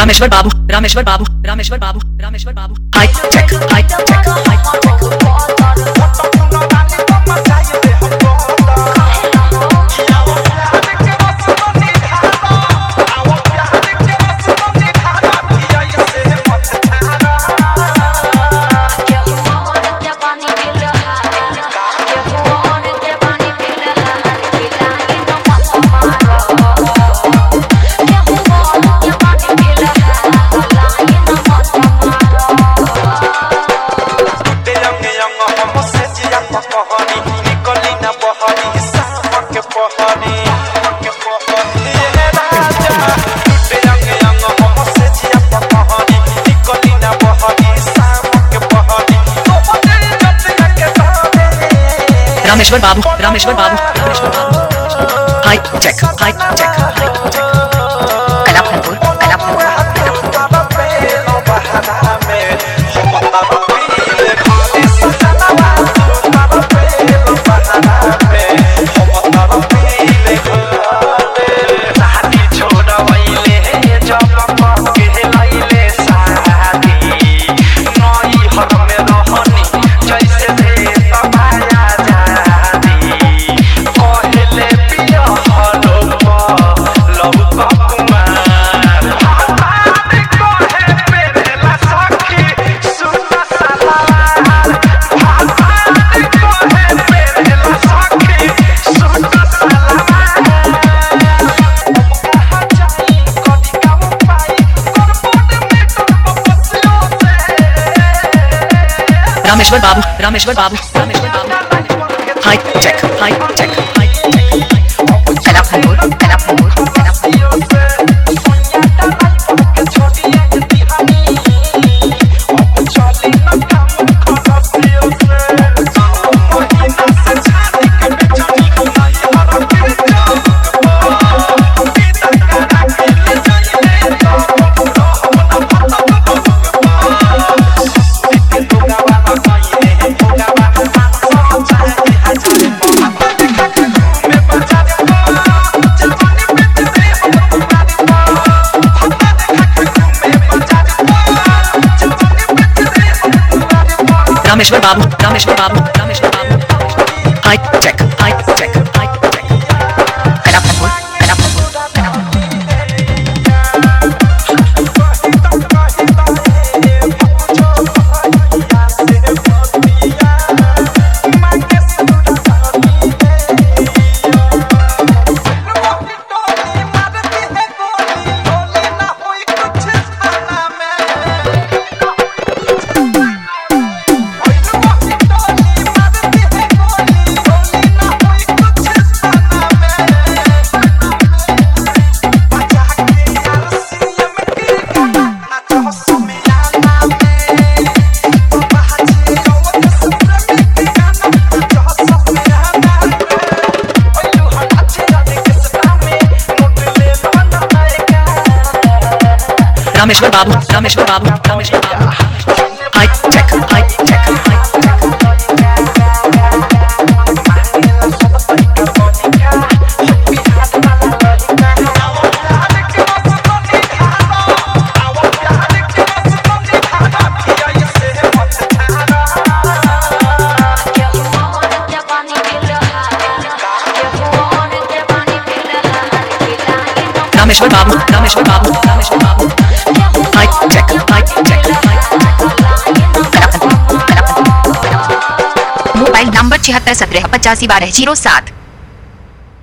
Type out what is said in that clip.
रामेश्वर बाबू रामेश्वर बाबू रामेश्वर बाबू रामेश्वर बाबू हाई चेक हाई चेक हाई रामेश्वर बाबू रामेश्वर बाबू रामेश्वर बाबू हाई चेक हाई चेक हाई चेक कलापनपुर रामेश्वर बाबू रामेश्वर बाबू रामेश्वर बाबू हाई चेक हाई चेक हाई चेक कलापनपुर रामेश्वर बाबू रामेश्वर बाबू रामेश्वर बाबू हाई चेक हाई चेक हाई चेक कलापनपुर रामेश्वर बाबू रामेश्वर बाबू रामेश्वर बाबू हाई चेक हाई चेक हाई रामेश्वर बाबू रामेश्वर बाबू रामेश्वर बाबू हाई चेक हाई चेक मोबाइल नंबर 76 17 85 12 07।